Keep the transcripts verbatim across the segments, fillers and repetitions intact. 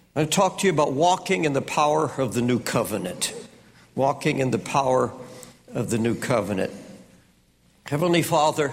I want to talk to you about walking in the power of the new covenant. Walking in the power of the new covenant. Heavenly Father,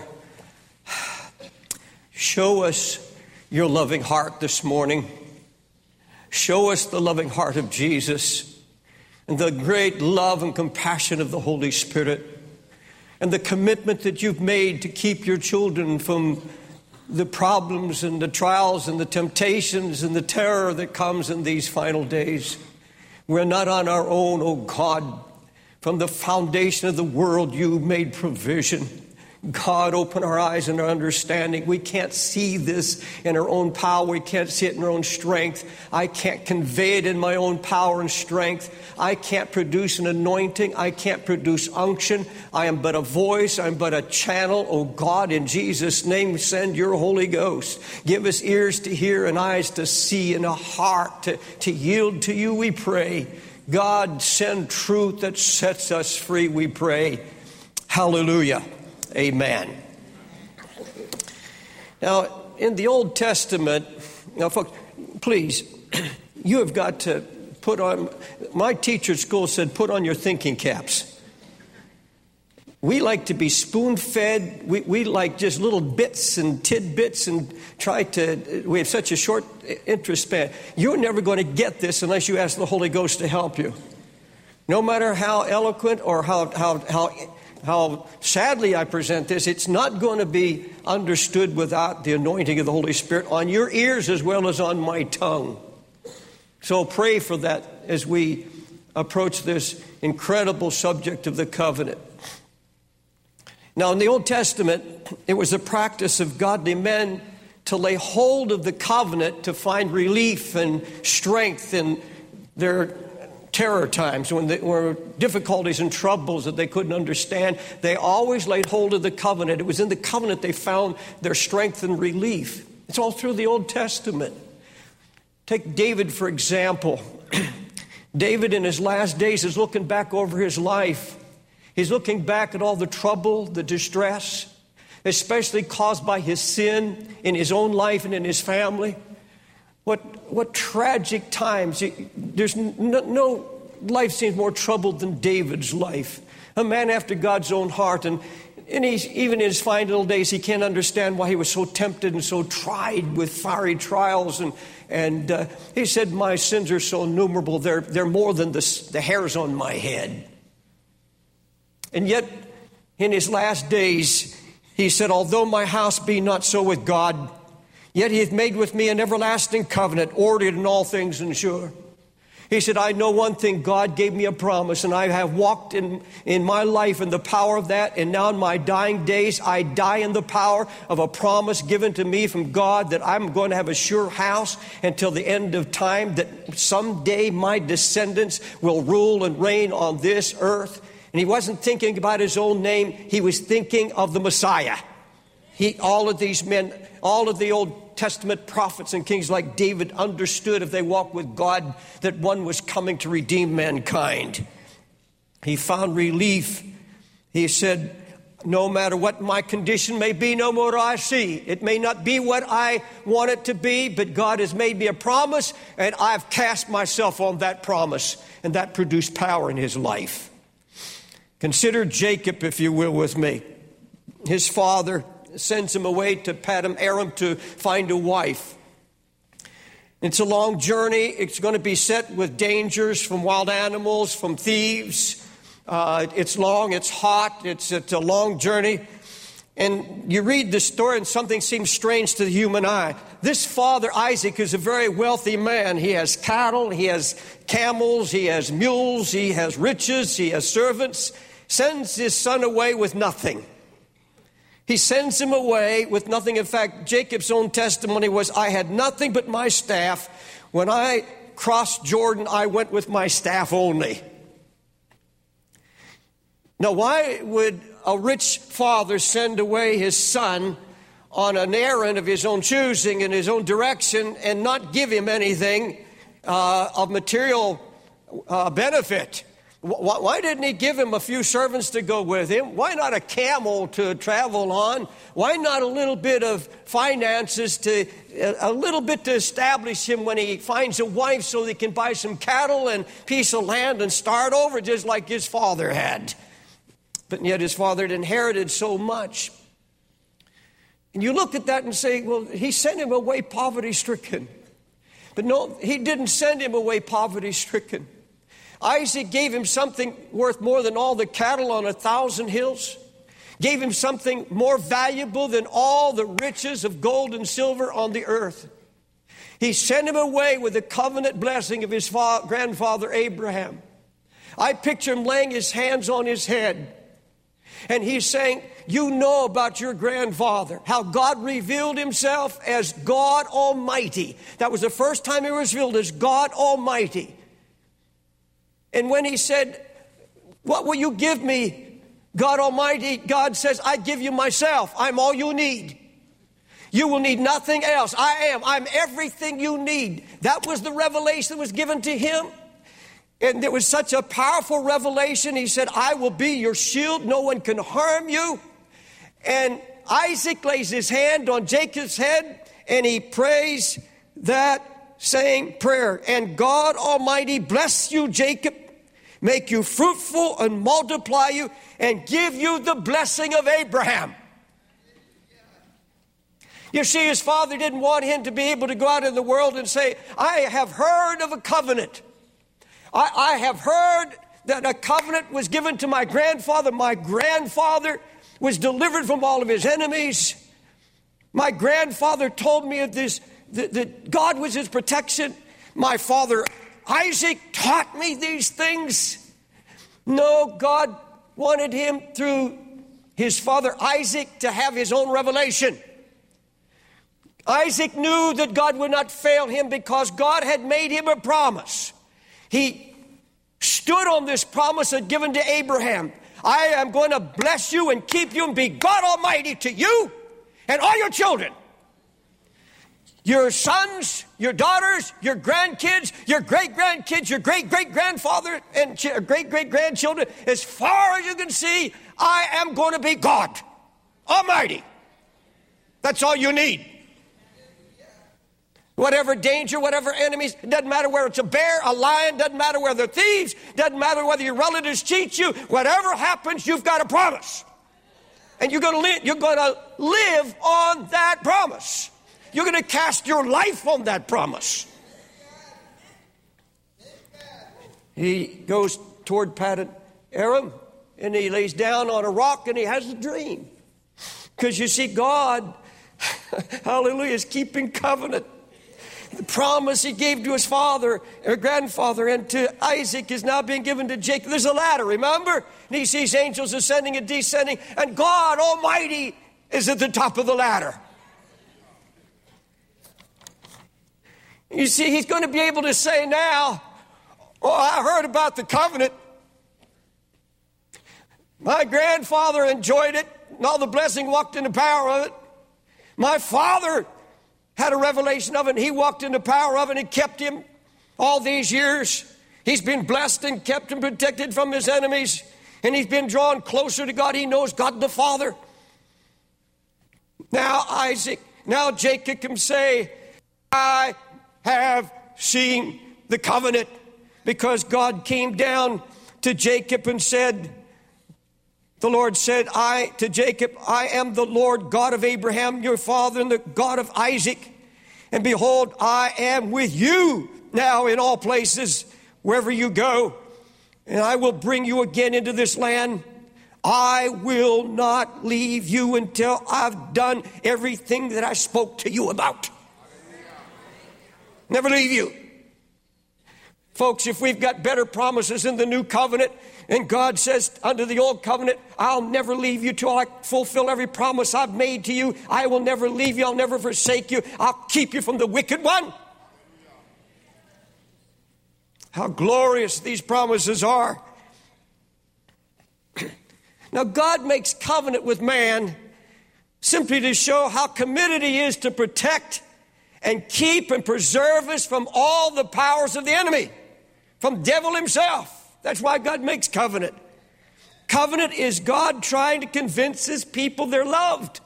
show us your loving heart this morning. Show us the loving heart of Jesus and the great love and compassion of the Holy Spirit and the commitment that you've made to keep your children from the problems and the trials and the temptations and the terror that comes in these final days. We're not on our own, oh God. From the foundation of the world, you made provision. God, open our eyes and our understanding. We can't see this in our own power. We can't see it in our own strength. I can't convey it in my own power and strength. I can't produce an anointing. I can't produce unction. I am but a voice. I'm but a channel. Oh God, in Jesus' name, send your Holy Ghost. Give us ears to hear and eyes to see and a heart to, to yield to you, we pray. God, send truth that sets us free, we pray. Hallelujah. Amen. Now, in the Old Testament, now, folks, please, you have got to put on, my teacher at school said, put on your thinking caps. We like to be spoon-fed. We, we like just little bits and tidbits and try to, we have such a short interest span. You're never going to get this unless you ask the Holy Ghost to help you. No matter how eloquent or how, how, how, how sadly I present this, it's not going to be understood without the anointing of the Holy Spirit on your ears as well as on my tongue. So pray for that as we approach this incredible subject of the covenant. Now, in the Old Testament, it was a practice of godly men to lay hold of the covenant to find relief and strength in their terror times, when there were difficulties and troubles that they couldn't understand. They always laid hold of the covenant. It was in the covenant they found their strength and relief. It's all through the Old Testament. Take David, for example. David, in his last days, is looking back over his life. He's looking back at all the trouble, the distress, especially caused by his sin in his own life and in his family. What what tragic times. There's no, no life seems more troubled than David's life. A man after God's own heart. And, and he's, even in his final days, he can't understand why he was so tempted and so tried with fiery trials. And, and uh, he said, my sins are so innumerable, they're, they're more than the, the hairs on my head. And yet, in his last days, he said, although my house be not so with God, yet he hath made with me an everlasting covenant, ordered in all things and sure. He said, I know one thing, God gave me a promise, and I have walked in, in my life in the power of that, and now in my dying days, I die in the power of a promise given to me from God that I'm going to have a sure house until the end of time, that someday my descendants will rule and reign on this earth. And he wasn't thinking about his own name, he was thinking of the Messiah. He, all of these men, all of the Old Testament prophets and kings like David understood, if they walked with God, that one was coming to redeem mankind. He found relief. He said, no matter what my condition may be, no matter what I see, it may not be what I want it to be, but God has made me a promise, and I've cast myself on that promise, and that produced power in his life. Consider Jacob, if you will, with me. His father sends him away to Paddan Aram to find a wife. It's a long journey. It's going to be set with dangers from wild animals, from thieves. Uh, it's long, it's hot, it's, it's a long journey. And you read the story and something seems strange to the human eye. This father, Isaac, is a very wealthy man. He has cattle, he has camels, he has mules, he has riches, he has servants. Sends his son away with nothing. He sends him away with nothing. In fact, Jacob's own testimony was, I had nothing but my staff. When I crossed Jordan, I went with my staff only. Now, why would a rich father send away his son on an errand of his own choosing in his own direction and not give him anything uh, of material uh, benefit? Why didn't he give him a few servants to go with him? Why not a camel to travel on? Why not a little bit of finances to, a little bit to establish him when he finds a wife so he can buy some cattle and piece of land and start over just like his father had? But yet his father had inherited so much. And you look at that and say, well, he sent him away poverty-stricken. But no, he didn't send him away poverty-stricken. Isaac gave him something worth more than all the cattle on a thousand hills. Gave him something more valuable than all the riches of gold and silver on the earth. He sent him away with the covenant blessing of his fa- grandfather Abraham. I picture him laying his hands on his head. And he's saying, you know about your grandfather, how God revealed himself as God Almighty. That was the first time he was revealed as God Almighty. And when he said, what will you give me, God Almighty? God says, I give you myself. I'm all you need. You will need nothing else. I am. I'm everything you need. That was the revelation that was given to him. And there was such a powerful revelation. He said, I will be your shield. No one can harm you. And Isaac lays his hand on Jacob's head and he prays that same prayer. And God Almighty bless you, Jacob, make you fruitful and multiply you and give you the blessing of Abraham. You see, his father didn't want him to be able to go out in the world and say, I have heard of a covenant. I, I have heard that a covenant was given to my grandfather. My grandfather was delivered from all of his enemies. My grandfather told me of this, that, that God was his protection. My father Isaac taught me these things. No, God wanted him through his father Isaac to have his own revelation. Isaac knew that God would not fail him because God had made him a promise. He stood on this promise and given to Abraham. I am going to bless you and keep you and be God Almighty to you and all your children. Your sons, your daughters, your grandkids, your great-grandkids, your great-great-grandfather and ch- great-great-grandchildren. As far as you can see, I am going to be God Almighty. That's all you need. Whatever danger, whatever enemies, it doesn't matter whether it's a bear, a lion, doesn't matter whether they're thieves, doesn't matter whether your relatives cheat you, whatever happens, you've got a promise. And you're going to live, you're going to live on that promise. You're going to cast your life on that promise. He goes toward Paddan Aram and he lays down on a rock and he has a dream. Because you see, God, hallelujah, is keeping covenant. The promise he gave to his father or grandfather and to Isaac is now being given to Jacob. There's a ladder, remember? And he sees angels ascending and descending, and God Almighty is at the top of the ladder. You see, he's going to be able to say now, oh, I heard about the covenant. My grandfather enjoyed it, and all the blessing walked in the power of it. My father had a revelation of it, and he walked in the power of it, and it kept him all these years. He's been blessed and kept and protected from his enemies, and he's been drawn closer to God. He knows God the Father. Now Isaac, now Jacob can say, I have seen the covenant, because God came down to Jacob and said, the Lord said, I to Jacob, I am the Lord God of Abraham, your father, and the God of Isaac. And behold, I am with you now in all places, wherever you go. And I will bring you again into this land. I will not leave you until I've done everything that I spoke to you about. Never leave you. Folks, if we've got better promises in the new covenant, and God says under the old covenant, I'll never leave you till I fulfill every promise I've made to you. I will never leave you. I'll never forsake you. I'll keep you from the wicked one. How glorious these promises are. Now, God makes covenant with man simply to show how committed he is to protect and keep and preserve us from all the powers of the enemy, from devil himself. That's why God makes covenant. Covenant is God trying to convince his people they're loved.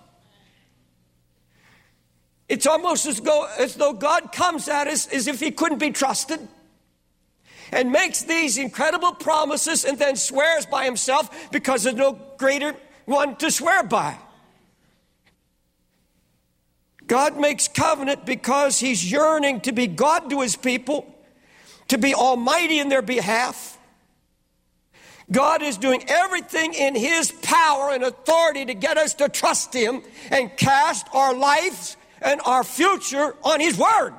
It's almost as though, as though God comes at us as if he couldn't be trusted and makes these incredible promises and then swears by himself because there's no greater one to swear by. God makes covenant because he's yearning to be God to his people, to be almighty in their behalf. God is doing everything in his power and authority to get us to trust him and cast our lives and our future on his word.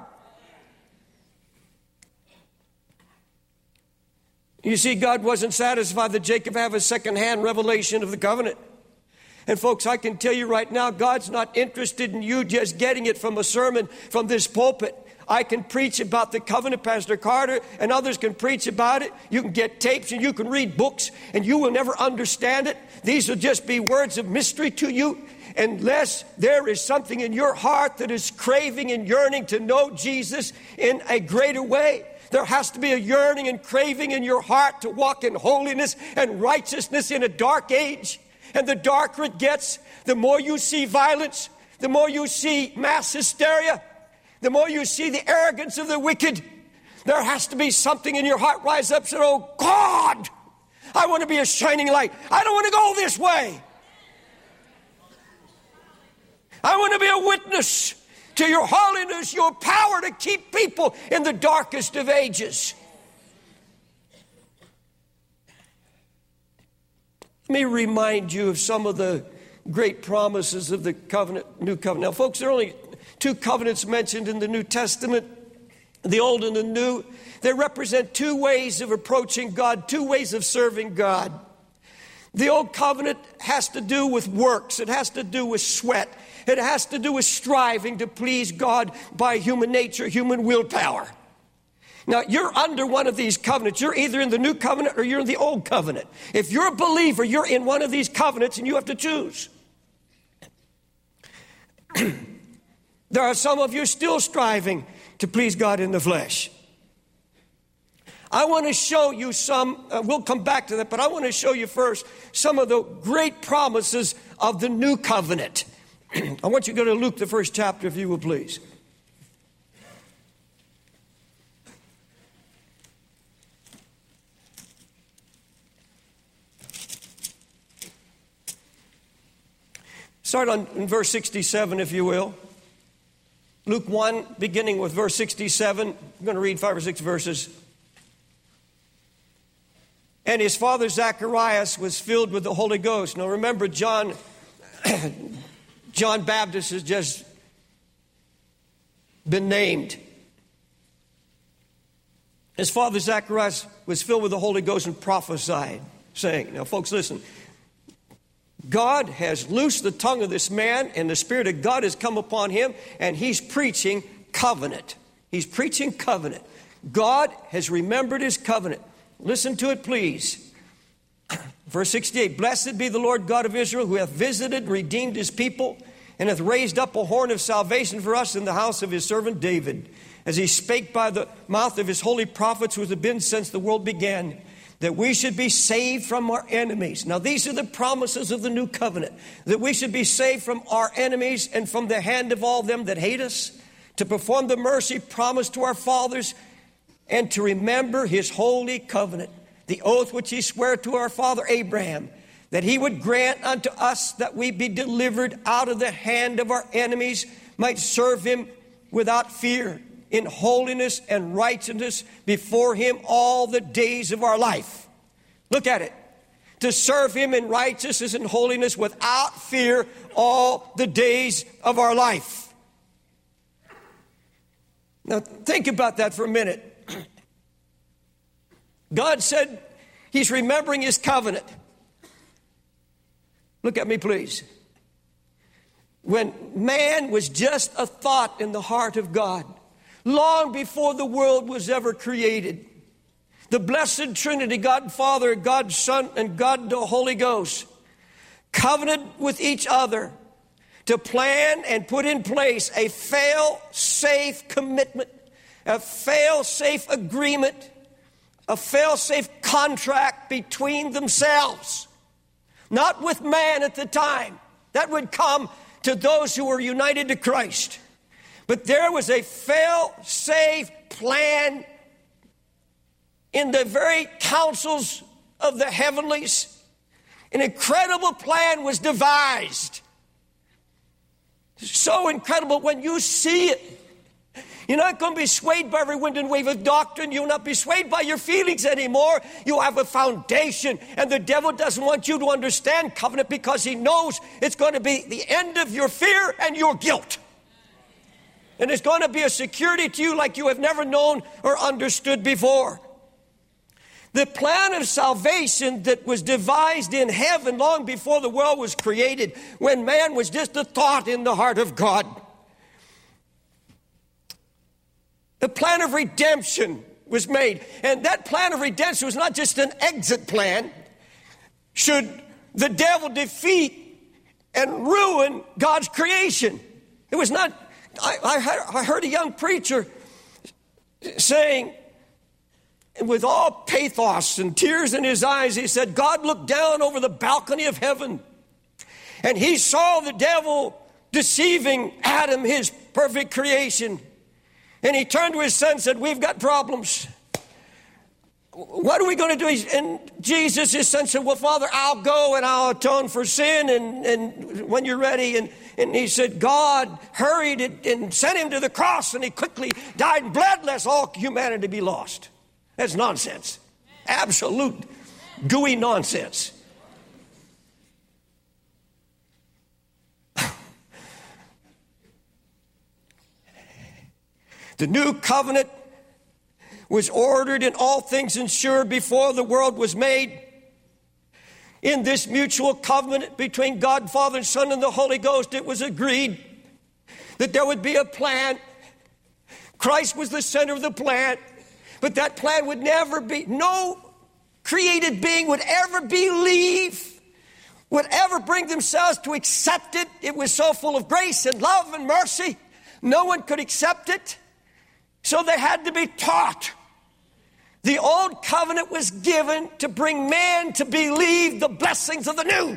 You see, God wasn't satisfied that Jacob have a second-hand revelation of the covenant. And folks, I can tell you right now, God's not interested in you just getting it from a sermon from this pulpit. I can preach about the covenant, Pastor Carter, and others can preach about it. You can get tapes and you can read books, and you will never understand it. These will just be words of mystery to you, unless there is something in your heart that is craving and yearning to know Jesus in a greater way. There has to be a yearning and craving in your heart to walk in holiness and righteousness in a dark age. And the darker it gets, the more you see violence, the more you see mass hysteria, the more you see the arrogance of the wicked. There has to be something in your heart rise up and say, oh God, I want to be a shining light. I don't want to go this way. I want to be a witness to your holiness, your power to keep people in the darkest of ages. Let me remind you of some of the great promises of the covenant, new covenant. Now, folks, there are only two covenants mentioned in the New Testament, the Old and the New. They represent two ways of approaching God, two ways of serving God. The Old Covenant has to do with works. It has to do with sweat. It has to do with striving to please God by human nature, human willpower. Now, you're under one of these covenants. You're either in the New Covenant or you're in the Old Covenant. If you're a believer, you're in one of these covenants and you have to choose. There are some of you still striving to please God in the flesh. I want to show you some, uh, we'll come back to that, but I want to show you first some of the great promises of the New Covenant. I want you to go to Luke, the first chapter, if you will, please. Start on in verse sixty-seven, if you will. Luke one, beginning with verse sixty-seven. I'm going to read five or six verses. And his father Zacharias was filled with the Holy Ghost. Now remember, John, John Baptist has just been named. His father Zacharias was filled with the Holy Ghost and prophesied, saying, now folks, listen. God has loosed the tongue of this man, and the Spirit of God has come upon him, and he's preaching covenant. He's preaching covenant. God has remembered his covenant. Listen to it, please. Verse sixty-eight, blessed be the Lord God of Israel, who hath visited and redeemed his people, and hath raised up a horn of salvation for us in the house of his servant David, as he spake by the mouth of his holy prophets, who have been since the world began, that we should be saved from our enemies. Now, these are the promises of the new covenant, that we should be saved from our enemies and from the hand of all them that hate us, to perform the mercy promised to our fathers, and to remember his holy covenant, the oath which he sware to our father Abraham, that he would grant unto us that we be delivered out of the hand of our enemies, might serve him without fear, in holiness and righteousness before him all the days of our life. Look at it. To serve him in righteousness and holiness without fear all the days of our life. Now think about that for a minute. God said he's remembering his covenant. Look at me, please. When man was just a thought in the heart of God, long before the world was ever created, the blessed Trinity, God Father, God Son, and God the Holy Ghost, covenanted with each other to plan and put in place a fail-safe commitment, a fail-safe agreement, a fail-safe contract between themselves, not with man at the time. That would come to those who were united to Christ. But there was a fail-safe plan in the very councils of the heavenlies. An incredible plan was devised. So incredible when you see it. You're not going to be swayed by every wind and wave of doctrine. You'll not be swayed by your feelings anymore. You have a foundation. And the devil doesn't want you to understand covenant because he knows it's going to be the end of your fear and your guilt. And it's going to be a security to you like you have never known or understood before. The plan of salvation that was devised in heaven long before the world was created, when man was just a thought in the heart of God. The plan of redemption was made. And that plan of redemption was not just an exit plan. Should the devil defeat and ruin God's creation. It was not, I, I, I heard a young preacher saying, with all pathos and tears in his eyes, he said, God looked down over the balcony of heaven and he saw the devil deceiving Adam, his perfect creation. And he turned to his son and said, we've got problems. What are we going to do? And Jesus, his son, said, well, Father, I'll go and I'll atone for sin and, and when you're ready. And, and he said, God hurried it and sent him to the cross, and he quickly died and bled lest all humanity be lost. That's nonsense. Absolute gooey nonsense. The new covenant was ordered and all things ensured before the world was made. In this mutual covenant between God, Father, and Son, and the Holy Ghost, it was agreed that there would be a plan. Christ was the center of the plan, but that plan would never be, no created being would ever believe, would ever bring themselves to accept it. It was so full of grace and love and mercy. No one could accept it. So they had to be taught. The old covenant was given to bring man to believe the blessings of the new.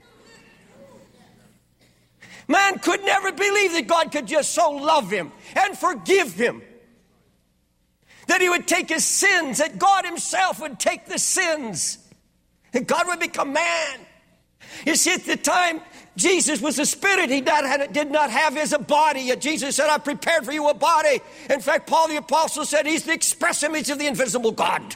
Man could never believe that God could just so love him and forgive him. That he would take his sins, that God himself would take the sins. That God would become man. You see, at the time, Jesus was a spirit. He did not have his body. Yet Jesus said, I've prepared for you a body. In fact, Paul the Apostle said he's the express image of the invisible God.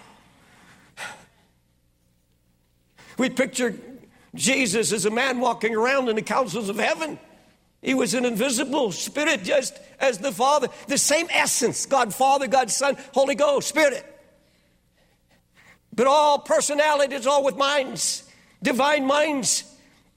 We picture Jesus as a man walking around in the councils of heaven. He was an invisible spirit, just as the Father. The same essence, God Father, God Son, Holy Ghost, Spirit. But all personalities, all with minds, divine minds.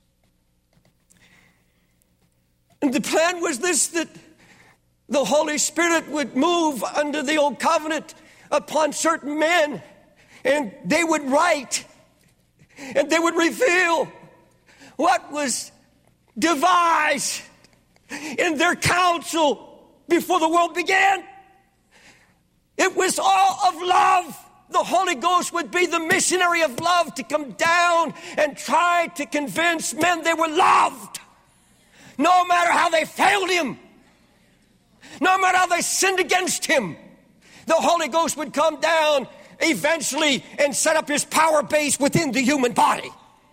And the plan was this, that the Holy Spirit would move under the old covenant upon certain men, and they would write, and they would reveal what was devised in their counsel before the world began. It was all of love. The Holy Ghost would be the missionary of love to come down and try to convince men they were loved. No matter how they failed him, no matter how they sinned against him, the Holy Ghost would come down eventually and set up his power base within the human body.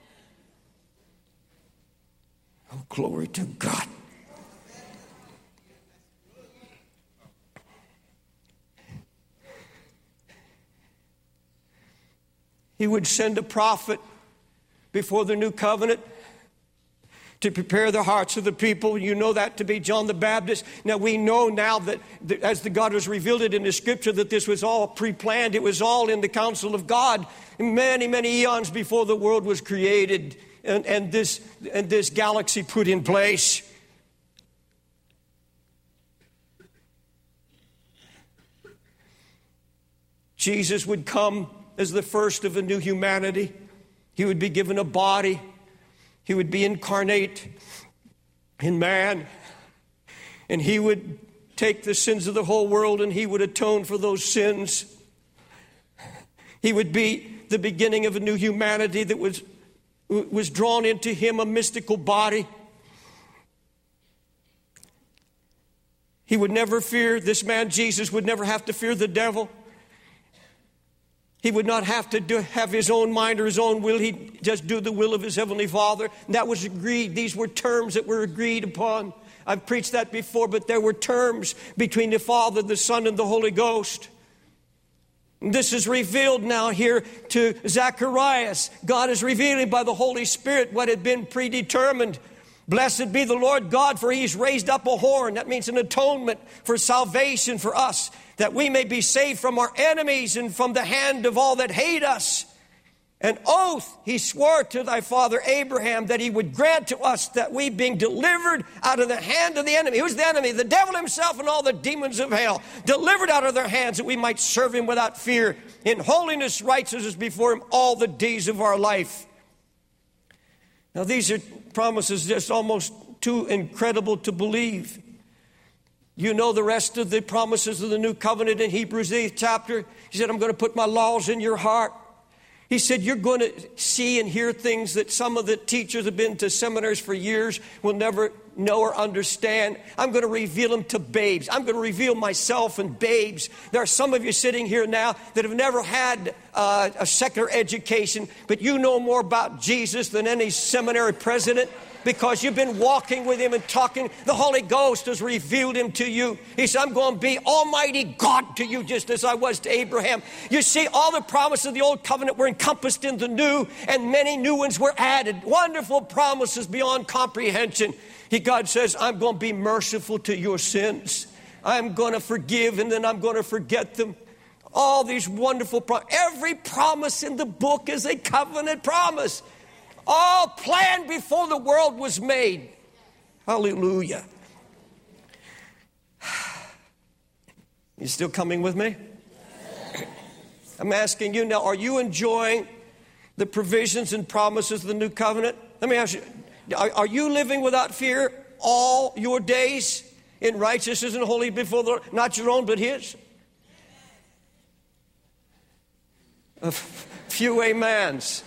Oh, glory to God. He would send a prophet before the new covenant to prepare the hearts of the people. You know that to be John the Baptist. Now we know now that, that as the God has revealed it in the scripture, that this was all pre-planned. It was all in the counsel of God many, many eons before the world was created and, and, this, and this galaxy put in place. Jesus would come as the first of a new humanity. He would be given a body. He would be incarnate in man. And he would take the sins of the whole world and he would atone for those sins. He would be the beginning of a new humanity that was, was drawn into him, a mystical body. He would never fear, this man Jesus would never have to fear the devil. He would not have to do, have his own mind or his own will. He'd just do the will of his heavenly Father. And that was agreed. These were terms that were agreed upon. I've preached that before, but there were terms between the Father, the Son, and the Holy Ghost. And this is revealed now here to Zacharias. God is revealing by the Holy Spirit what had been predetermined. Blessed be the Lord God, for he's raised up a horn. That means an atonement for salvation for us, that we may be saved from our enemies and from the hand of all that hate us. An oath he swore to thy father Abraham that he would grant to us that we, being delivered out of the hand of the enemy. Who's the enemy? The devil himself and all the demons of hell. Delivered out of their hands, that we might serve him without fear, in holiness, righteousness before him all the days of our life. Now these are promises just almost too incredible to believe. You know the rest of the promises of the new covenant in Hebrews eighth chapter. He said, I'm going to put my laws in your heart. He said, you're going to see and hear things that some of the teachers have been to seminaries for years will never know or understand. I'm going to reveal them to babes. I'm going to reveal myself and babes. There are some of you sitting here now that have never had uh, a secular education, but you know more about Jesus than any seminary president, because you've been walking with him and talking. The Holy Ghost has revealed him to you. He said, I'm going to be Almighty God to you, just as I was to Abraham. You see, all the promises of the old covenant were encompassed in the new, and many new ones were added. Wonderful promises beyond comprehension. He, God says, I'm going to be merciful to your sins. I'm going to forgive, and then I'm going to forget them. All these wonderful promises. Every promise in the book is a covenant promise. All planned before the world was made. Hallelujah. You still coming with me? I'm asking you now, are you enjoying the provisions and promises of the new covenant? Let me ask you, are, are you living without fear all your days in righteousness and holy before the Lord? Not your own, but his? A f- few amens.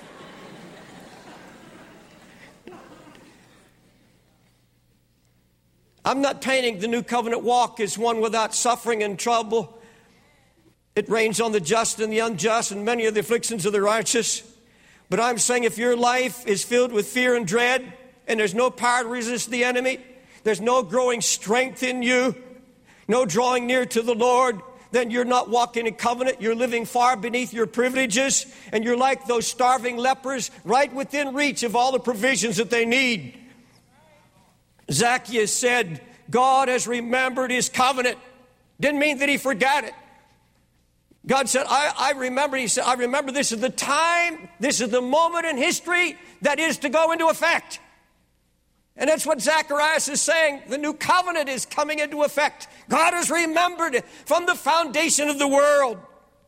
I'm not painting the new covenant walk as one without suffering and trouble. It rains on the just and the unjust, and many of the afflictions of the righteous. But I'm saying if your life is filled with fear and dread, and there's no power to resist the enemy, there's no growing strength in you, no drawing near to the Lord, then you're not walking in covenant. You're living far beneath your privileges, and you're like those starving lepers, right within reach of all the provisions that they need. Zacchaeus said, God has remembered his covenant. Didn't mean that he forgot it. God said, I, I remember, he said, I remember this is the time, this is the moment in history that is to go into effect. And that's what Zacharias is saying. The new covenant is coming into effect. God has remembered it from the foundation of the world.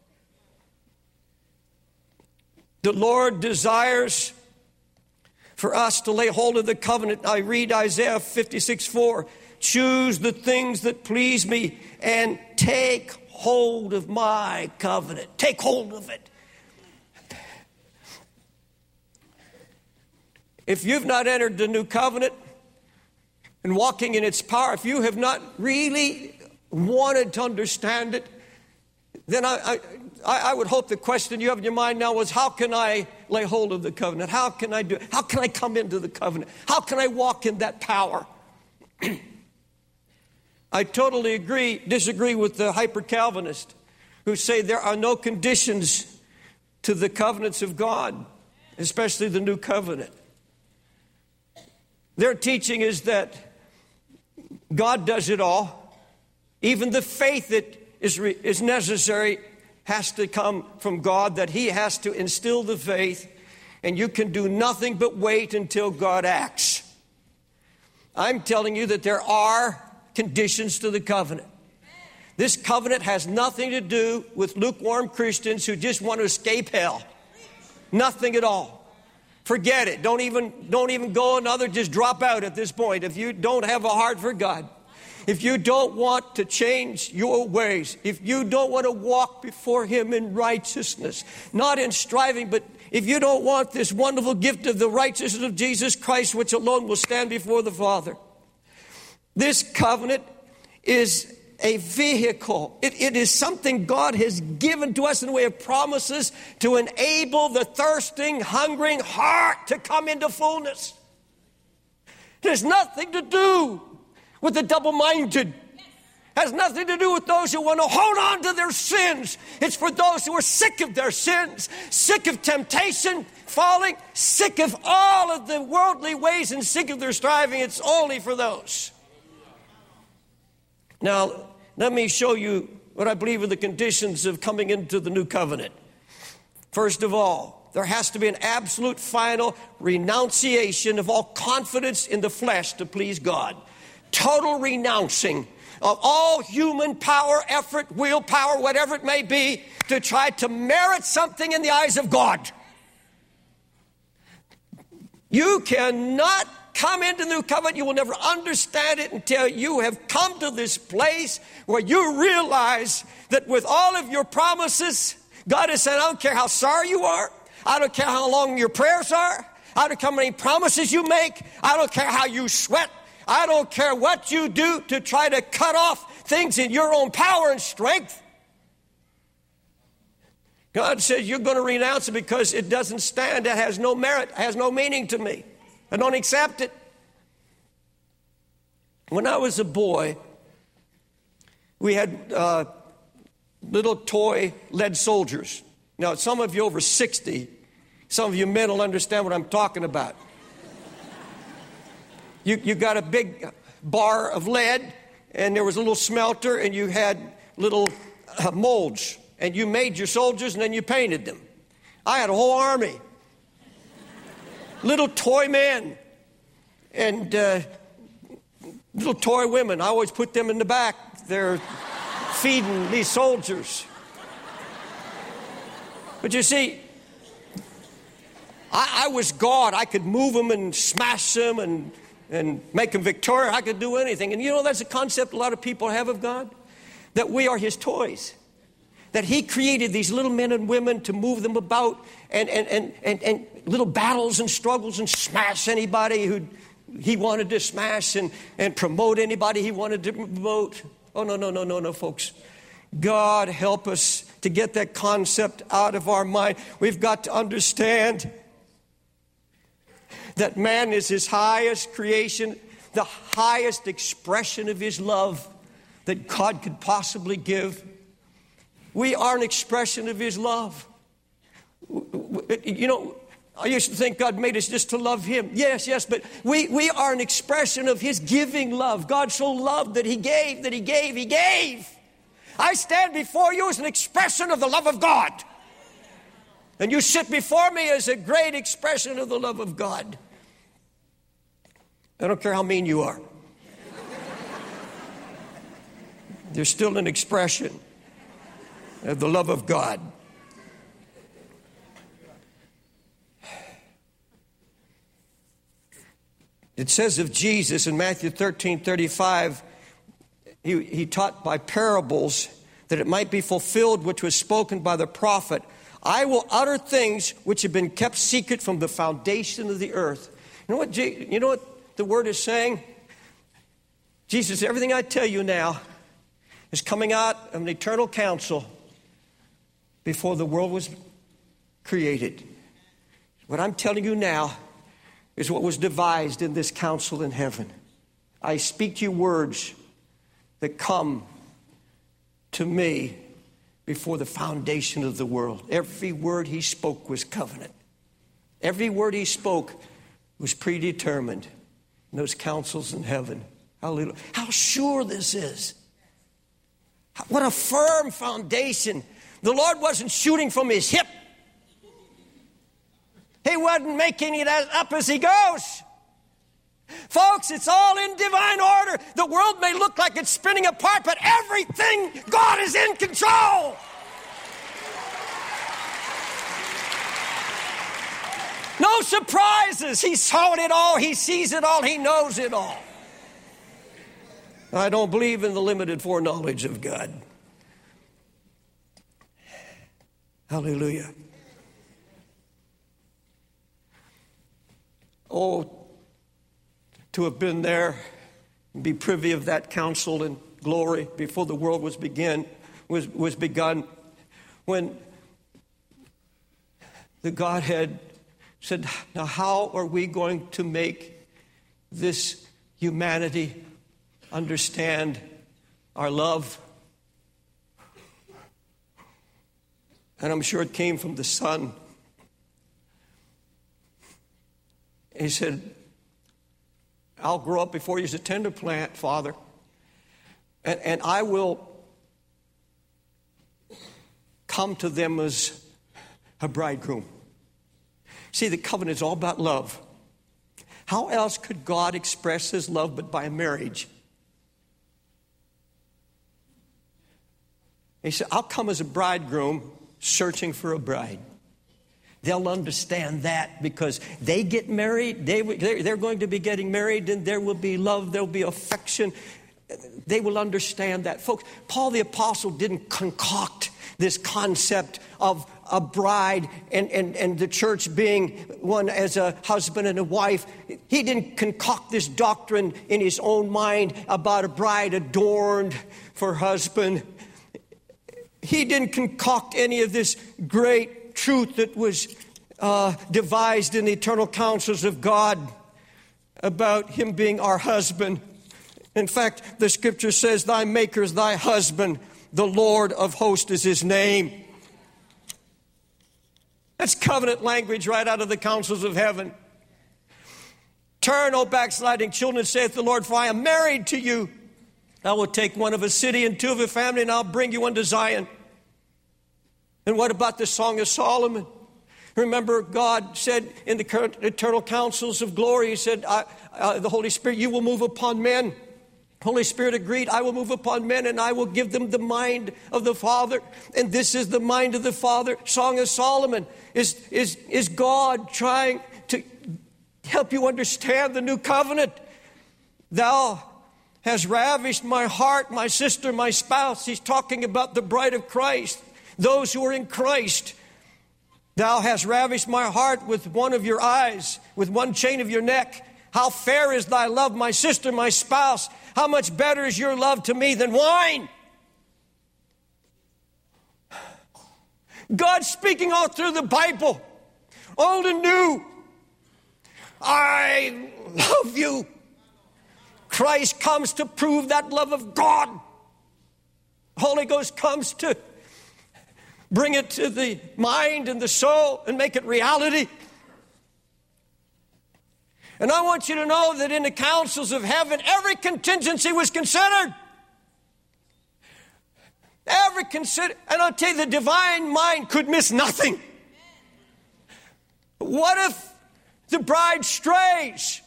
The Lord desires for us to lay hold of the covenant. I read Isaiah fifty-six four. Choose the things that please me and take hold of my covenant. Take hold of it. If you've not entered the new covenant and walking in its power, if you have not really wanted to understand it, then I, I, I would hope the question you have in your mind now was, how can I lay hold of the covenant? How can I do it? How can I come into the covenant? How can I walk in that power? I totally agree, disagree with the hyper-Calvinists who say there are no conditions to the covenants of God, especially the new covenant. Their teaching is that God does it all. Even the faith that is, re- is necessary has to come from God, that he has to instill the faith, and you can do nothing but wait until God acts. I'm telling you that there are conditions to the covenant. This covenant has nothing to do with lukewarm Christians who just want to escape hell. Nothing at all. Forget it. Don't even, don't even go another, just drop out at this point if you don't have a heart for God. if you don't want to change your ways, if you don't want to walk before Him in righteousness, not in striving, but if you don't want this wonderful gift of the righteousness of Jesus Christ, which alone will stand before the Father, this covenant is a vehicle. It, it is something God has given to us in the way of promises to enable the thirsting, hungering heart to come into fullness. It has nothing to do with the double-minded. It has nothing to do with those who want to hold on to their sins. It's for those who are sick of their sins, sick of temptation, falling, sick of all of the worldly ways, and sick of their striving. It's only for those. Now, let me show you what I believe are the conditions of coming into the new covenant. First of all, there has to be an absolute final renunciation of all confidence in the flesh to please God. Total renouncing of all human power, effort, willpower, whatever it may be, to try to merit something in the eyes of God. You cannot come into the new covenant. You will never understand it until you have come to this place where you realize that with all of your promises, God has said, I don't care how sorry you are. I don't care how long your prayers are. I don't care how many promises you make. I don't care how you sweat. I don't care what you do to try to cut off things in your own power and strength. God says you're going to renounce it because it doesn't stand. It has no merit. It has no meaning to me. I don't accept it. When I was a boy, we had uh, little toy lead soldiers. Now, some of you over sixty, some of you men will understand what I'm talking about. You, you got a big bar of lead, and there was a little smelter, and you had little uh, molds, and you made your soldiers, and then you painted them. I had a whole army. Little toy men and uh, little toy women. I always put them in the back. They're feeding these soldiers. But you see, I, I was God. I could move them and smash them and, and make them victorious. I could do anything. And you know, that's a concept a lot of people have of God, that we are His toys. That He created these little men and women to move them about and, and, and, and, and little battles and struggles and smash anybody who He wanted to smash and, and promote anybody He wanted to promote. Oh, no, no, no, no, no, folks. God help us to get that concept out of our mind. We've got to understand that man is His highest creation, the highest expression of His love that God could possibly give. We are an expression of His love. You know, I used to think God made us just to love Him. Yes, yes, but we, we are an expression of His giving love. God so loved that He gave, that He gave, He gave. I stand before you as an expression of the love of God. And you sit before me as a great expression of the love of God. I don't care how mean you are. There's still an expression of the love of God. It says of Jesus in Matthew thirteen thirty-five, he, he taught by parables that it might be fulfilled which was spoken by the prophet. I will utter things which have been kept secret from the foundation of the earth. You know what, you know what the word is saying? Jesus, everything I tell you now is coming out of an eternal counsel before the world was created. What I'm telling you now is what was devised in this council in heaven. I speak to you words that come to me before the foundation of the world. Every word He spoke was covenant. Every word He spoke was predetermined in those councils in heaven. Hallelujah. How sure this is. What a firm foundation. The Lord wasn't shooting from His hip. He wasn't making it up as He goes. Folks, it's all in divine order. The world may look like it's spinning apart, but everything, God is in control. No surprises. He saw it all. He sees it all. He knows it all. I don't believe in the limited foreknowledge of God. Hallelujah. Oh, to have been there, be privy of that counsel and glory before the world was begin was was begun, when the Godhead said, now how are we going to make this humanity understand our love? And I'm sure it came from the Son. He said, I'll grow up before you as a tender plant, Father, and, and I will come to them as a bridegroom. See, the covenant is all about love. How else could God express his love but by a marriage? He said, I'll come as a bridegroom searching for a bride. They'll understand that because they get married, they, they're going to be getting married, and there will be love, there will be affection. They will understand that. Folks, Paul the Apostle didn't concoct this concept of a bride and, and, and the church being one as a husband and a wife. He didn't concoct this doctrine in his own mind about a bride adorned for husband. He didn't concoct any of this great truth that was uh, devised in the eternal counsels of God about him being our husband. In fact, the scripture says, thy maker is thy husband, the Lord of hosts is his name. That's covenant language right out of the counsels of heaven. Turn, O backsliding children, saith the Lord, for I am married to you. I will take one of a city and two of a family, and I'll bring you unto Zion. And what about the Song of Solomon? Remember, God said in the eternal counsels of glory, he said, I, uh, the Holy Spirit, you will move upon men. Holy Spirit agreed, I will move upon men and I will give them the mind of the Father. And this is the mind of the Father. Song of Solomon is, is, is God trying to help you understand the new covenant. Thou hast ravished my heart, my sister, my spouse. He's talking about the bride of Christ, those who are in Christ. Thou hast ravished my heart with one of your eyes, with one chain of your neck. How fair is thy love, my sister, my spouse. How much better is your love to me than wine? God speaking all through the Bible, old and new. I love you. Christ comes to prove that love of God. Holy Ghost comes to bring it to the mind and the soul and make it reality. And I want you to know that in the councils of heaven, every contingency was considered. Every consider, and I'll tell you, the divine mind could miss nothing. What if the bride strays?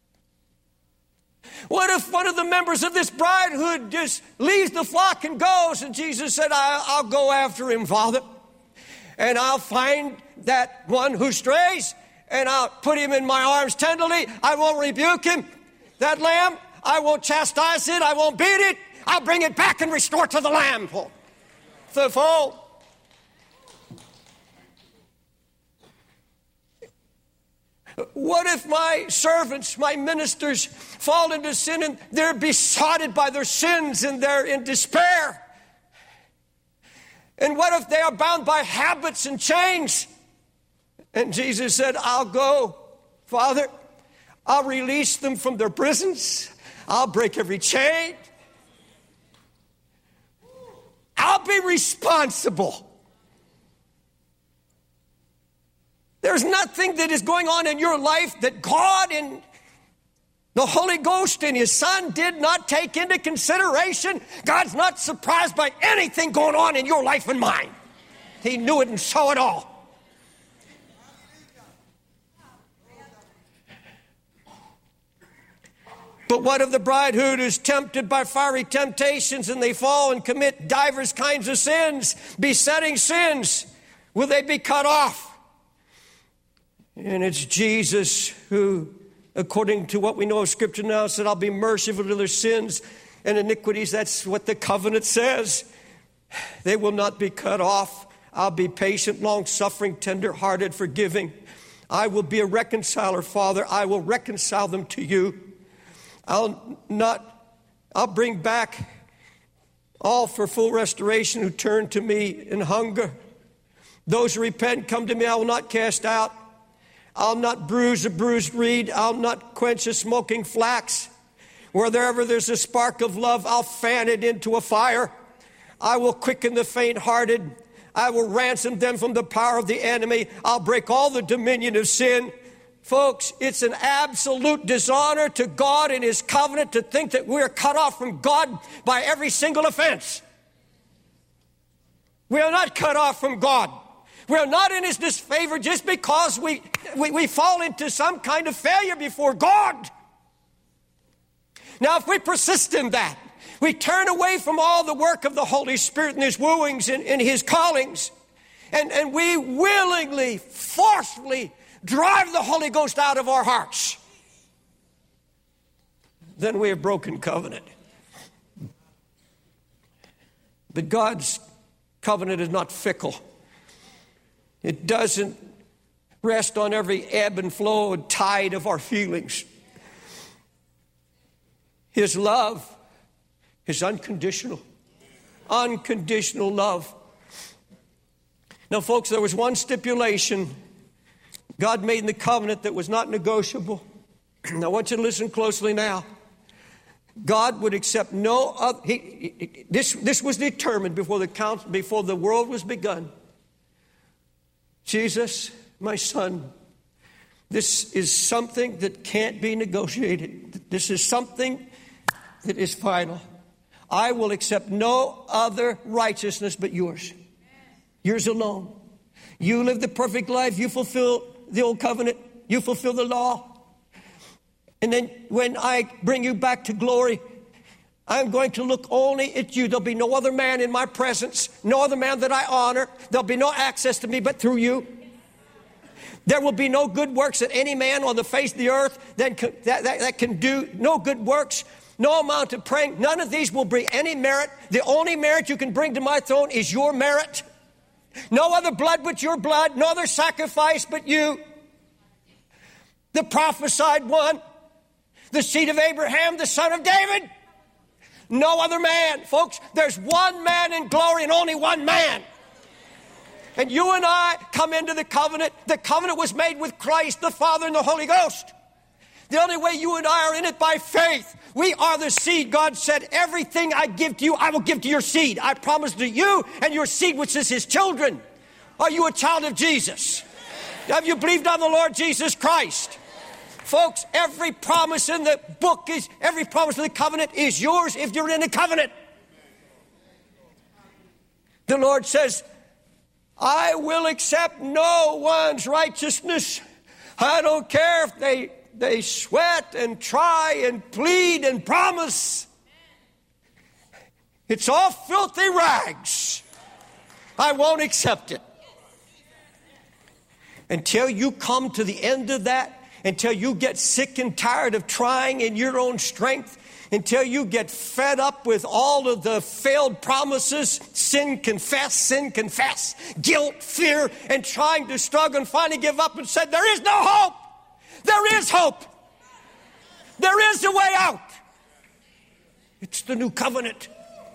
What if one of the members of this bridehood just leaves the flock and goes? And Jesus said, I, I'll go after him, Father. And I'll find that one who strays, and I'll put him in my arms tenderly. I won't rebuke him. That lamb, I won't chastise it. I won't beat it. I'll bring it back and restore it to the lamb. The fold. What if my servants, my ministers, fall into sin and they're besotted by their sins and they're in despair? And what if they are bound by habits and chains? And Jesus said, I'll go, Father. I'll release them from their prisons. I'll break every chain. I'll be responsible. There's nothing that is going on in your life that God and the Holy Ghost and His Son did not take into consideration. God's not surprised by anything going on in your life and mine. He knew it and saw it all. But what if the bridehood is tempted by fiery temptations and they fall and commit divers kinds of sins, besetting sins? Will they be cut off? And it's Jesus who, according to what we know of Scripture now, said, I'll be merciful to their sins and iniquities. That's what the covenant says. They will not be cut off. I'll be patient, long-suffering, tender-hearted, forgiving. I will be a reconciler, Father. I will reconcile them to you. I'll not, I'll bring back all for full restoration who turn to me in hunger. Those who repent, come to me, I will not cast out. I'll not bruise a bruised reed. I'll not quench a smoking flax. Wherever there's a spark of love, I'll fan it into a fire. I will quicken the faint-hearted. I will ransom them from the power of the enemy. I'll break all the dominion of sin. Folks, it's an absolute dishonor to God and His covenant to think that we're cut off from God by every single offense. We are not cut off from God. We are not in His disfavor just because we, we, we fall into some kind of failure before God. Now, if we persist in that, we turn away from all the work of the Holy Spirit and His wooings and, and His callings, and, and we willingly, forcefully drive the Holy Ghost out of our hearts, then we have broken covenant. But God's covenant is not fickle. It doesn't rest on every ebb and flow and tide of our feelings. His love is unconditional. Unconditional love. Now, folks, there was one stipulation God made in the covenant that was not negotiable. I want you to listen closely now. God would accept no other. He, he, this, this was determined before the count, before the world was begun. Jesus, my son, this is something that can't be negotiated. This is something that is final. I will accept no other righteousness but yours. Yours alone. You live the perfect life. You fulfill the old covenant. You fulfill the law. And then when I bring you back to glory, I'm going to look only at you. There'll be no other man in my presence, no other man that I honor. There'll be no access to me but through you. There will be no good works that any man on the face of the earth that can, that, that, that can do. No good works, no amount of praying. None of these will bring any merit. The only merit you can bring to my throne is your merit. No other blood but your blood. No other sacrifice but you. The prophesied one. The seed of Abraham, the son of David. No other man. Folks, there's one man in glory and only one man. And you and I come into the covenant. The covenant was made with Christ, the Father, and the Holy Ghost. The only way you and I are in it by faith. We are the seed. God said, everything I give to you, I will give to your seed. I promise to you and your seed, which is His children. Are you a child of Jesus? Have you believed on the Lord Jesus Christ? Folks, every promise in the book is, every promise in the covenant is yours if you're in the covenant. The Lord says, I will accept no one's righteousness. I don't care if they, they sweat and try and plead and promise. It's all filthy rags. I won't accept it. Until you come to the end of that, until you get sick and tired of trying in your own strength, until you get fed up with all of the failed promises, sin confess, sin confess, guilt, fear, and trying to struggle and finally give up and said, there is no hope. There is hope. There is a way out. It's the new covenant.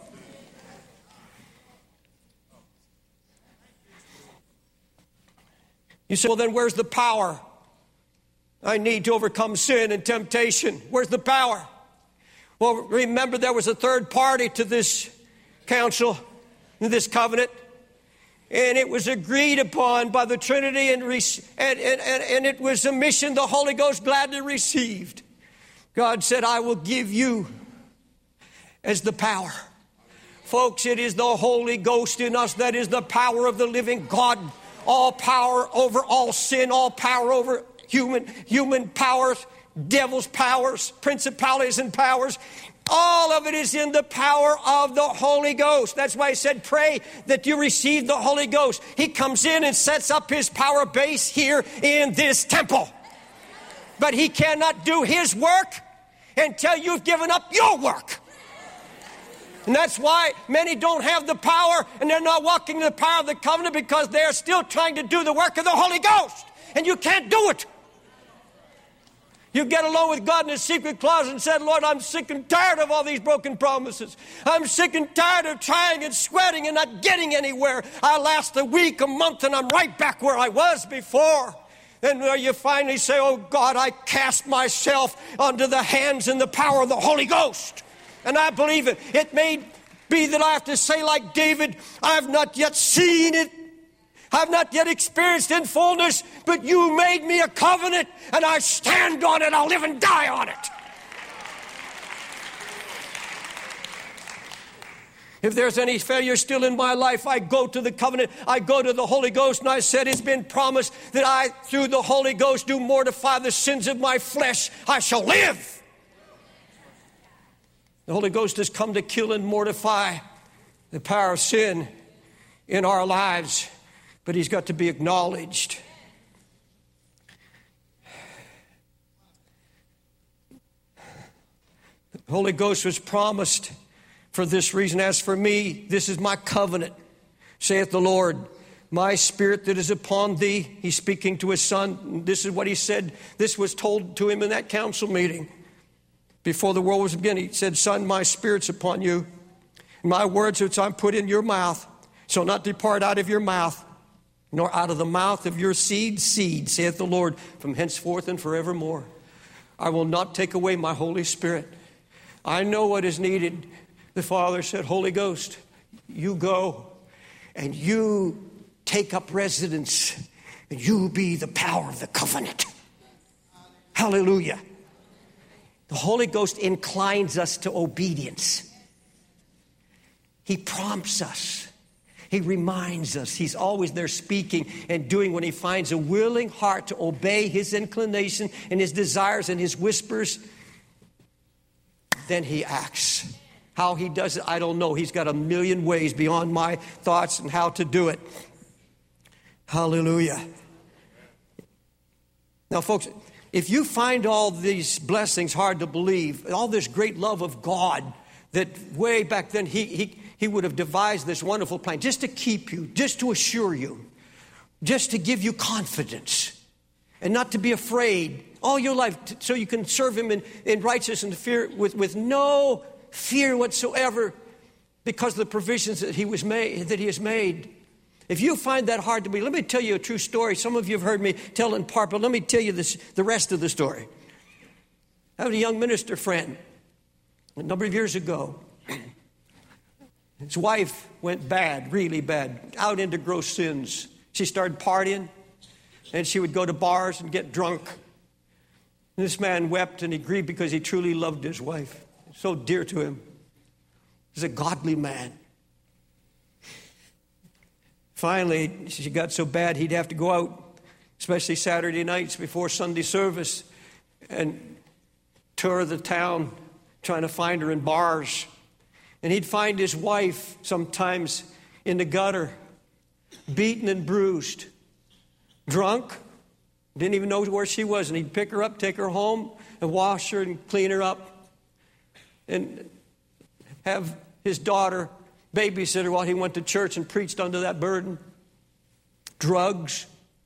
You say, well, then where's the power I need to overcome sin and temptation? Where's the power? Well, remember there was a third party to this council, this covenant, and it was agreed upon by the Trinity, and, and, and, and it was a mission the Holy Ghost gladly received. God said, I will give you as the power. Folks, it is the Holy Ghost in us that is the power of the living God. All power over all sin, all power over human, human powers, devil's powers, principalities and powers. All of it is in the power of the Holy Ghost. That's why I said pray that you receive the Holy Ghost. He comes in and sets up His power base here in this temple. But He cannot do His work until you've given up your work. And that's why many don't have the power, and they're not walking in the power of the covenant, because they're still trying to do the work of the Holy Ghost. And you can't do it. You get alone with God in his secret closet and said, Lord, I'm sick and tired of all these broken promises. I'm sick and tired of trying and sweating and not getting anywhere. I last a week, a month, and I'm right back where I was before. And where you finally say, oh God, I cast myself onto the hands and the power of the Holy Ghost. And I believe it. It may be that I have to say like David, I've not yet seen it. I've not yet experienced in fullness, but you made me a covenant, and I stand on it. I'll live and die on it. If there's any failure still in my life, I go to the covenant. I go to the Holy Ghost, and I said, it's been promised that I, through the Holy Ghost, do mortify the sins of my flesh. I shall live. The Holy Ghost has come to kill and mortify the power of sin in our lives. But he's got to be acknowledged. The Holy Ghost was promised for this reason. As for me, this is my covenant, saith the Lord. My spirit that is upon thee. He's speaking to his son. This is what he said. This was told to him in that council meeting. Before the world was beginning, he said, Son, my spirit's upon you. My words which I put in your mouth shall not depart out of your mouth, nor out of the mouth of your seed, seed, saith the Lord, from henceforth and forevermore. I will not take away my Holy Spirit. I know what is needed. The Father said, Holy Ghost, you go and you take up residence, and you be the power of the covenant. Hallelujah. The Holy Ghost inclines us to obedience. He prompts us. He reminds us. He's always there speaking and doing when he finds a willing heart to obey his inclination and his desires and his whispers. Then he acts. How he does it, I don't know. He's got a million ways beyond my thoughts and how to do it. Hallelujah. Now, folks, if you find all these blessings hard to believe, all this great love of God that way back then he he He would have devised this wonderful plan just to keep you, just to assure you, just to give you confidence and not to be afraid all your life so you can serve him in, in righteousness and fear with, with no fear whatsoever because of the provisions that he was made, that he has made. If you find that hard to believe, let me tell you a true story. Some of you have heard me tell in part, but let me tell you this, the rest of the story. I had a young minister friend a number of years ago. His wife went bad, really bad, out into gross sins. She started partying, and she would go to bars and get drunk. And this man wept and he grieved because he truly loved his wife. So dear to him. He's a godly man. Finally, she got so bad he'd have to go out, especially Saturday nights before Sunday service, and tour the town trying to find her in bars. And he'd find his wife sometimes in the gutter, beaten and bruised, drunk, didn't even know where she was. And he'd pick her up, take her home, and wash her and clean her up. And have his daughter babysit her while he went to church and preached under that burden. Drugs.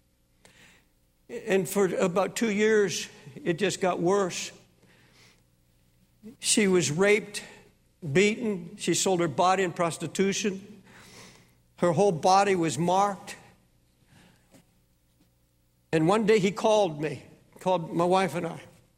And for about two years, it just got worse. She was raped, beaten. She sold her body in prostitution. Her whole body was marked. And one day he called me, called my wife and I.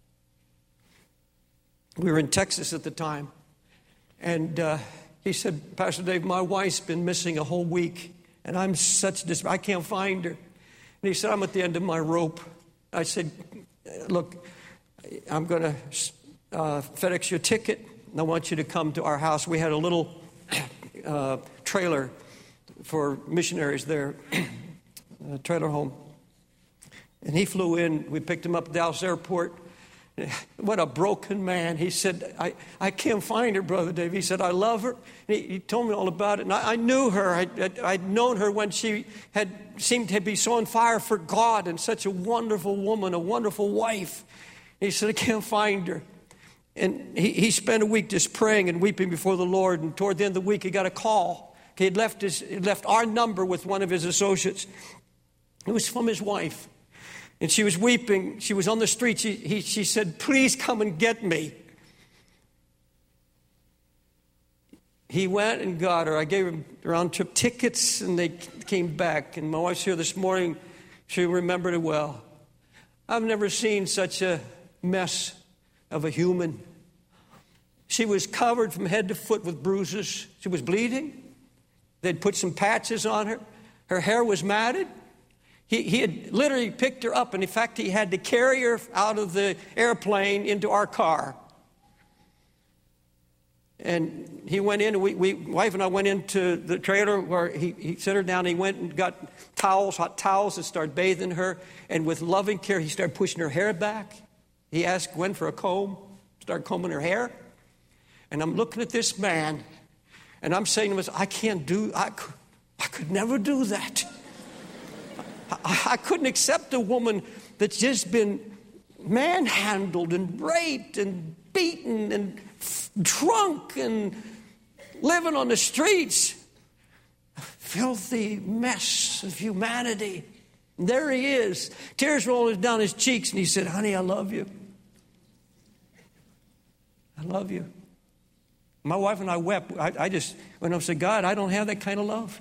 We were in Texas at the time. And uh, he said, Pastor Dave, my wife's been missing a whole week. And I'm such dis- I can't find her. And he said, I'm at the end of my rope. I said, look, I'm going to uh, FedEx you a ticket. And I want you to come to our house. We had a little uh, trailer for missionaries there, a trailer home. And he flew in. We picked him up at Dallas Airport. What a broken man. He said, I, I can't find her, Brother Dave. He said, I love her. And he, he told me all about it. And I, I knew her. I, I, I'd known her when she had seemed to be so on fire for God and such a wonderful woman, a wonderful wife. And he said, I can't find her. And he, he spent a week just praying and weeping before the Lord. And toward the end of the week, he got a call. He had left, his, he left our number with one of his associates. It was from his wife. And she was weeping. She was on the street. She, he, she said, please come and get me. He went and got her. I gave him round-trip tickets, and they came back. And my wife's here this morning. She remembered it well. I've never seen such a mess of a human. She was covered from head to foot with bruises. She was bleeding. They'd put some patches on her. Her hair was matted. He, he had literally picked her up, and in fact, he had to carry her out of the airplane into our car. And he went in, and we, we wife and I went into the trailer where he, he set her down. And he went and got towels, hot towels, and started bathing her. And with loving care, he started pushing her hair back. He asked Gwen for a comb, started combing her hair. And I'm looking at this man, and I'm saying to myself, I can't do, I could, I could never do that. I, I couldn't accept a woman that's just been manhandled and raped and beaten and drunk and living on the streets. A filthy mess of humanity. And there he is, tears rolling down his cheeks, and he said, honey, I love you. I love you. My wife and I wept. I, I just went up and said, God, I don't have that kind of love.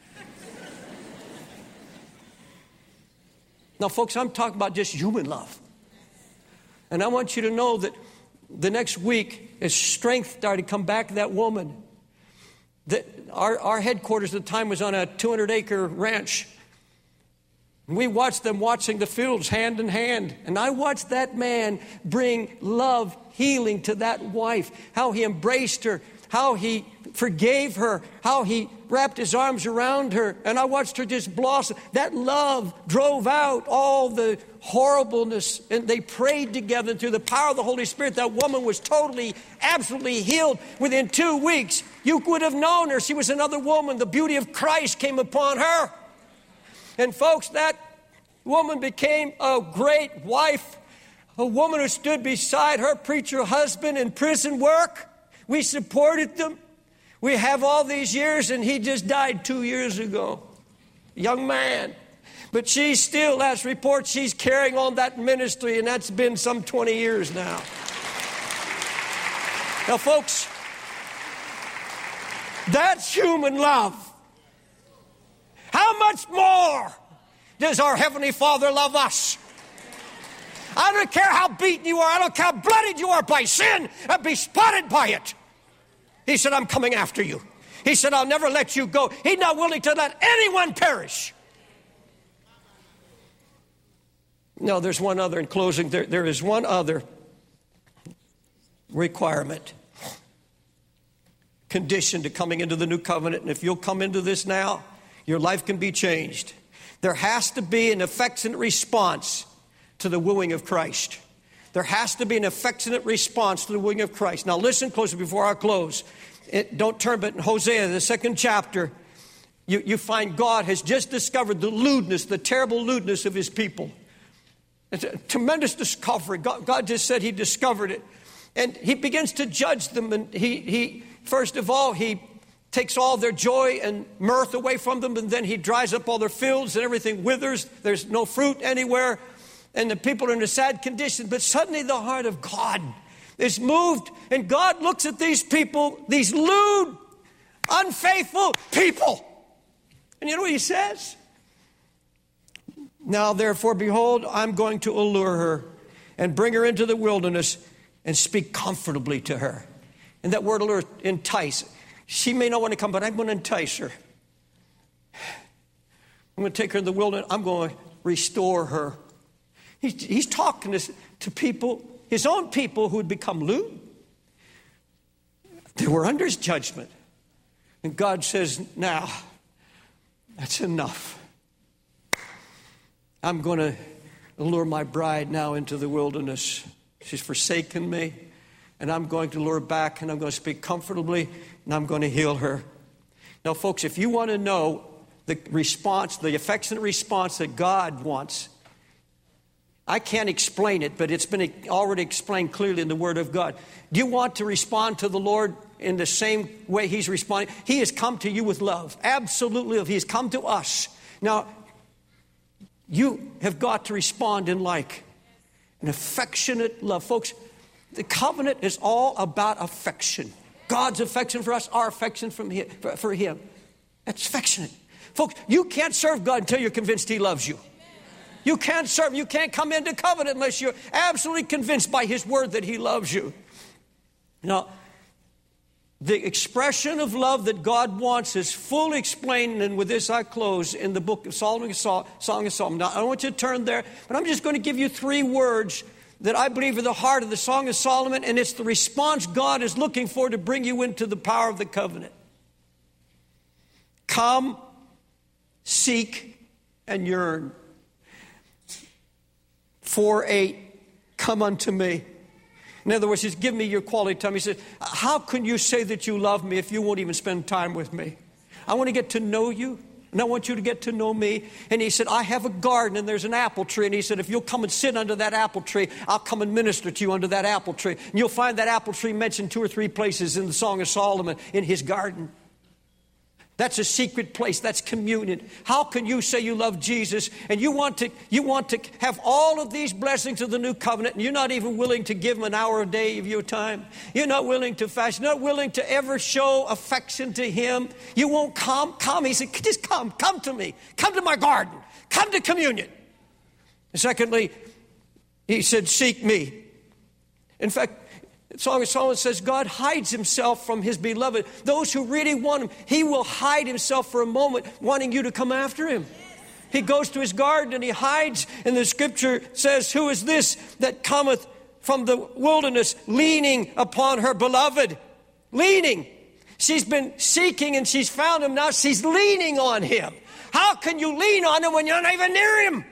Now, folks, I'm talking about just human love. And I want you to know that the next week, as strength started to come back to that woman, that our, our headquarters at the time was on a two hundred acre ranch. And we watched them watching the fields hand in hand. And I watched that man bring love, healing to that wife, how he embraced her, how he forgave her, how he wrapped his arms around her. And I watched her just blossom. That love drove out all the horribleness, and they prayed together through the power of the Holy Spirit. That woman was totally, absolutely healed within two weeks. You would have known her. She was another woman. The beauty of Christ came upon her. And folks, that woman became a great wife, a woman who stood beside her preacher husband in prison work. We supported them. We have all these years, and he just died two years ago. Young man. But she still has reports she's carrying on that ministry, and that's been some twenty years now. Now, folks, that's human love. How much more does our Heavenly Father love us? I don't care how beaten you are. I don't care how bloodied you are by sin and be spotted by it. He said, I'm coming after you. He said, I'll never let you go. He's not willing to let anyone perish. No, there's one other, in closing, there, there is one other requirement, condition to coming into the new covenant. And if you'll come into this now, your life can be changed. There has to be an affectionate response to the wooing of Christ. There has to be an affectionate response to the wooing of Christ. Now listen closely before I close. It, don't turn, but in Hosea, the second chapter, you, you find God has just discovered the lewdness, the terrible lewdness of his people. It's a tremendous discovery. God, God just said he discovered it. And he begins to judge them. And he, he, first of all, he takes all their joy and mirth away from them. And then he dries up all their fields and everything withers. There's no fruit anywhere. And the people are in a sad condition. But suddenly the heart of God is moved. And God looks at these people, these lewd, unfaithful people. And you know what he says? Now, therefore, behold, I'm going to allure her and bring her into the wilderness and speak comfortably to her. And that word allure, entice. She may not want to come, but I'm going to entice her. I'm going to take her to the wilderness. I'm going to restore her. He's, he's talking to, to people, his own people who had become lewd. They were under his judgment. And God says, now, that's enough. I'm going to lure my bride now into the wilderness. She's forsaken me, and I'm going to lure her back, and I'm going to speak comfortably, and I'm going to heal her. Now, folks, if you want to know the response, the affectionate response that God wants, I can't explain it, but it's been already explained clearly in the Word of God. Do you want to respond to the Lord in the same way He's responding? He has come to you with love. Absolutely, He has come to us. Now, you have got to respond in like an affectionate love. Folks, the covenant is all about affection. God's affection for us, our affection from him, for Him. That's affectionate. Folks, you can't serve God until you're convinced He loves you. You can't serve, you can't come into covenant unless you're absolutely convinced by His word that He loves you. Now, the expression of love that God wants is fully explained, and with this I close, in the book of Solomon, Song of Solomon. Now, I don't want you to turn there, but I'm just going to give you three words that I believe are the heart of the Song of Solomon, and it's the response God is looking for to bring you into the power of the covenant. Come, seek, and yearn. four eight, come unto me. In other words, He's give me your quality time. He said, how can you say that you love me if you won't even spend time with me? I want to get to know you, and I want you to get to know me. And He said, I have a garden, and there's an apple tree. And He said, if you'll come and sit under that apple tree, I'll come and minister to you under that apple tree. And you'll find that apple tree mentioned two or three places in the Song of Solomon in his garden. That's a secret place. That's communion. How can you say you love Jesus and you want to you want to have all of these blessings of the new covenant, and you're not even willing to give Him an hour a day of your time? You're not willing to fast. You're not willing to ever show affection to Him. You won't come. Come. He said, just come. Come to me. Come to my garden. Come to communion. And secondly, He said, seek me. In fact, the Song of Solomon says God hides Himself from His beloved. Those who really want Him, He will hide Himself for a moment, wanting you to come after Him. He goes to His garden and He hides. And the Scripture says, who is this that cometh from the wilderness, leaning upon her beloved? Leaning. She's been seeking and she's found Him. Now she's leaning on Him. How can you lean on Him when you're not even near Him?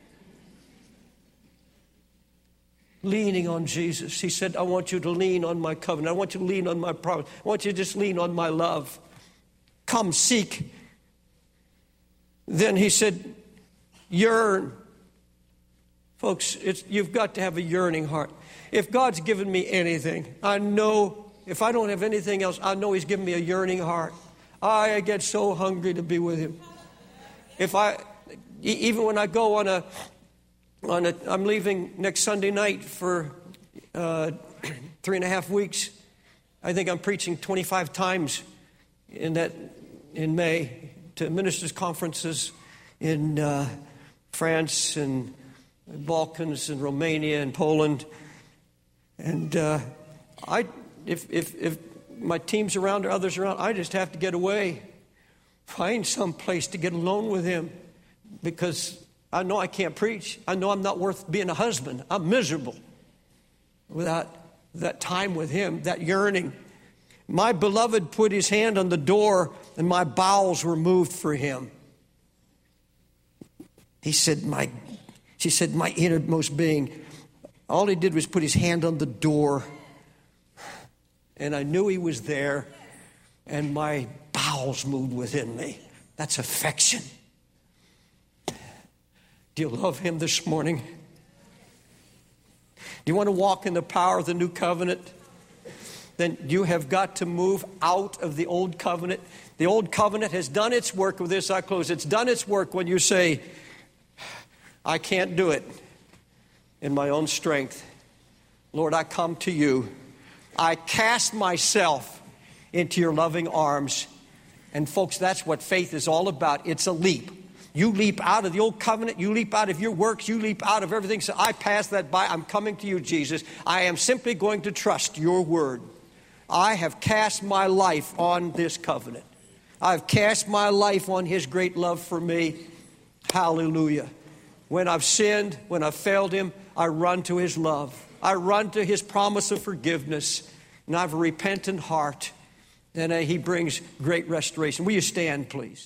Leaning on Jesus. He said, I want you to lean on my covenant. I want you to lean on my promise. I want you to just lean on my love. Come, seek. Then He said, yearn. Folks, it's, you've got to have a yearning heart. If God's given me anything, I know, if I don't have anything else, I know He's given me a yearning heart. I get so hungry to be with Him. If I, even when I go on a, On a, I'm leaving next Sunday night for uh, three and a half weeks. I think I'm preaching twenty-five times in that in May to ministers' conferences in uh, France and Balkans and Romania and Poland. And uh, I, if if if my team's around or others around, I just have to get away, find some place to get alone with Him, because I know I can't preach. I know I'm not worth being a husband. I'm miserable without that time with Him, that yearning. My beloved put his hand on the door, and my bowels were moved for Him. He said, my, she said, my innermost being. All he did was put his hand on the door, and I knew He was there, and my bowels moved within me. That's affection. Do you love Him this morning? Do you want to walk in the power of the new covenant? Then you have got to move out of the old covenant. The old covenant has done its work. With this I close. It's done its work when you say, I can't do it in my own strength. Lord, I come to You. I cast myself into Your loving arms. And folks, that's what faith is all about. It's a leap. You leap out of the old covenant. You leap out of your works. You leap out of everything. So I pass that by. I'm coming to You, Jesus. I am simply going to trust Your word. I have cast my life on this covenant. I've cast my life on His great love for me. Hallelujah. When I've sinned, when I've failed Him, I run to His love. I run to His promise of forgiveness. And I have a repentant heart. And uh, He brings great restoration. Will you stand, please?